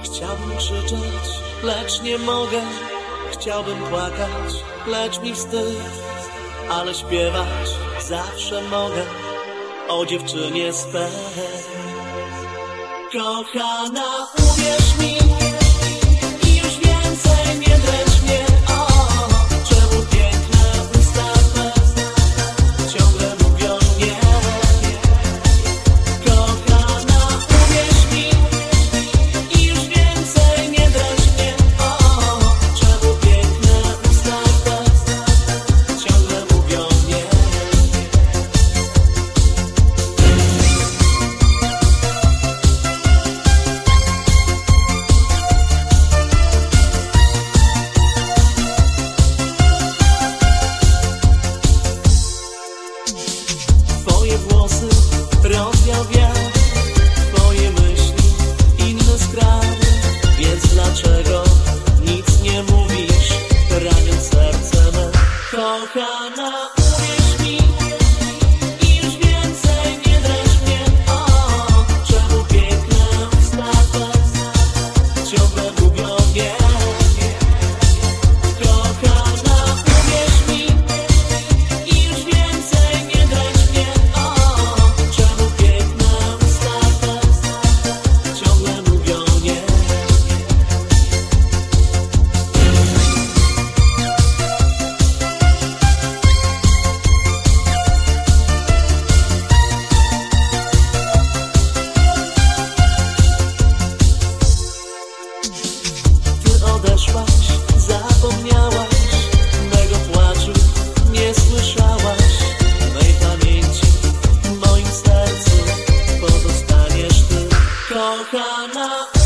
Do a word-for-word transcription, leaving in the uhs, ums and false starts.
Chciałbym krzyczeć, lecz nie mogę. Chciałbym płakać, lecz mi wstyd. Ale śpiewać zawsze mogę o dziewczynie swej. Kochana, uwierz mi i już więcej nie dręcz mnie. O, czemu piękne usta twe ciągle mówią nie. Kochana, uwierz mi i już więcej nie dręcz mnie. O, czemu piękne usta twe ciągle mówią nie. Twoje włosy rozwiał wiatr, twoje myśli inne sprawy. Więc dlaczego nic nie mówisz, raniąc serce me? Kochana, uwierz mi i już więcej nie dręcz mnie. O, czemu piękne usta twe ciągle mówią nie. Kochana, uwierz mi i już więcej nie dręcz mnie. O, czemu piękne usta twe ciągle mówią nie. Ty odeszłaś, zapomniałaś mego płaczu, nie słyszałaś mej pamięci, w moim sercu pozostaniesz ty. Kochana,